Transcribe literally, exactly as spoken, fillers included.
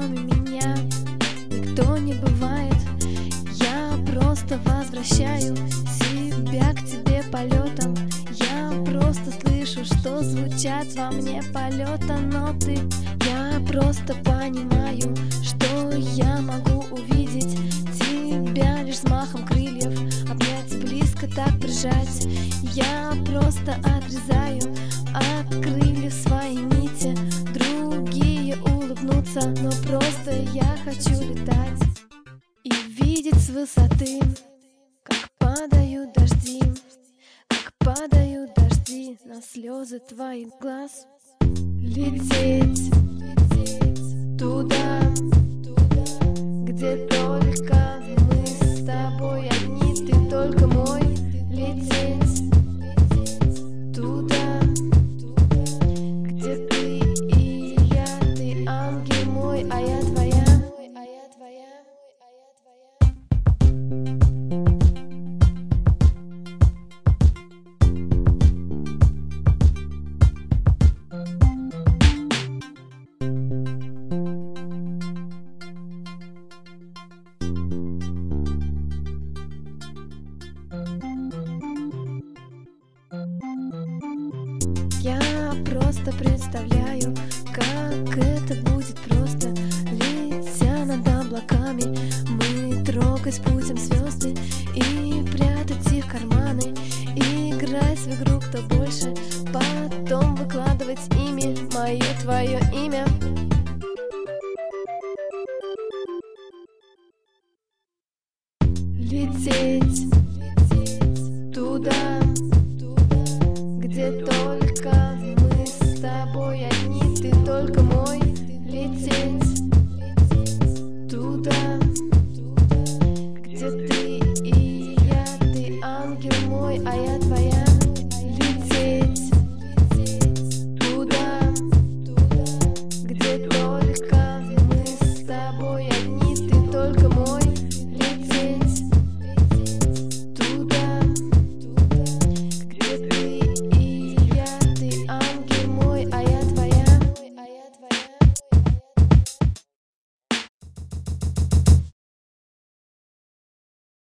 кроме меня никто не бывает. Я просто возвращаю себя к тебе полетом. Я просто слышу, что звучат во мне полета ноты. Я просто понимаю, что я могу увидеть тебя лишь взмахом крыльев, обнять близко, так прижать. Я просто отрезаю от крыльев свои нити. Другие улыбнутся, но просто я хочу летать и видеть с высоты, как падают дожди, как падают дожди на слезы твоих глаз. Лететь туда, где только мы с тобой одни, ты только мой. Лететь туда, где ты и я, ты ангел мой, а я твоя. Я просто представляю, как это будет просто, летя над облаками. Мы трогать будем звезды и прятать их в карманы, играть в игру кто больше, потом выкладывать ими мое твое имя. Лететь туда,